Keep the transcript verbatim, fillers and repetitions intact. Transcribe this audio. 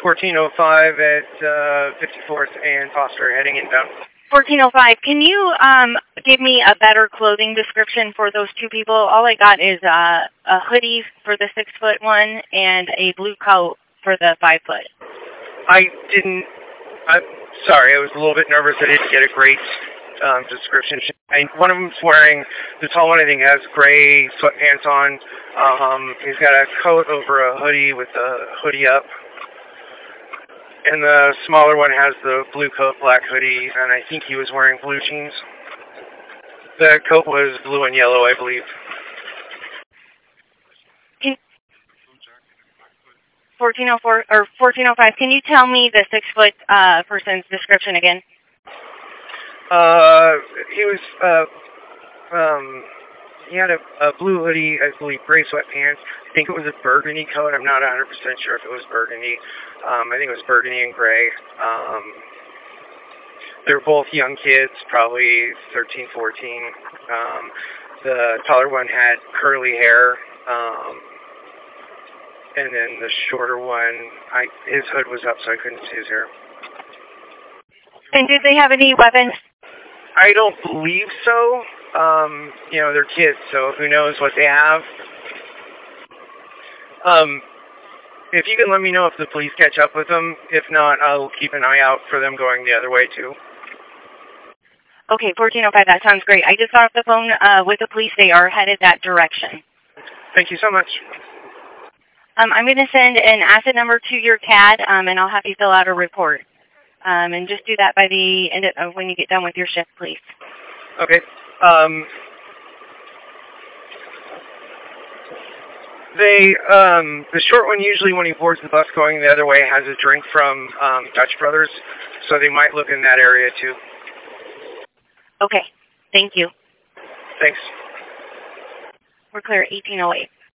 fourteen oh five at uh, fifty-fourth and Foster, heading inbound. fourteen oh five, can you um, give me a better clothing description for those two people? All I got is uh, a hoodie for the six-foot one and a blue coat for the five-foot. I didn't, I'm sorry, I was a little bit nervous. I didn't get a great um, description. I, one of them's wearing, the tall one I think has gray sweatpants on. Um, he's got a coat over a hoodie with a hoodie up. And the smaller one has the blue coat, black hoodie, and I think he was wearing blue jeans. The coat was blue and yellow, I believe. fourteen oh four or fourteen oh five. Can you tell me the six foot uh, person's description again? Uh, he was uh, um, he had a, a blue hoodie, I believe, gray sweatpants. I think it was a burgundy coat. I'm not one hundred percent sure if it was burgundy. Um, I think it was burgundy and gray. Um, they're both young kids, probably thirteen, fourteen. Um, the taller one had curly hair. Um, And then the shorter one, I, his hood was up, so I couldn't see his hair. And did they have any weapons? I don't believe so. Um, you know, they're kids, so who knows what they have. Um, if you can let me know if the police catch up with them. If not, I'll keep an eye out for them going the other way, too. Okay, fourteen oh five, that sounds great. I just got off the phone uh, with the police. They are headed that direction. Thank you so much. Um, I'm going to send an asset number to your C A D, um, and I'll have you fill out a report. Um, and just do that by the end of when you get done with your shift, please. Okay. Um, they, um, the short one usually when he boards the bus going the other way has a drink from um, Dutch Brothers, so they might look in that area too. Okay. Thank you. Thanks. We're clear at eighteen oh eight.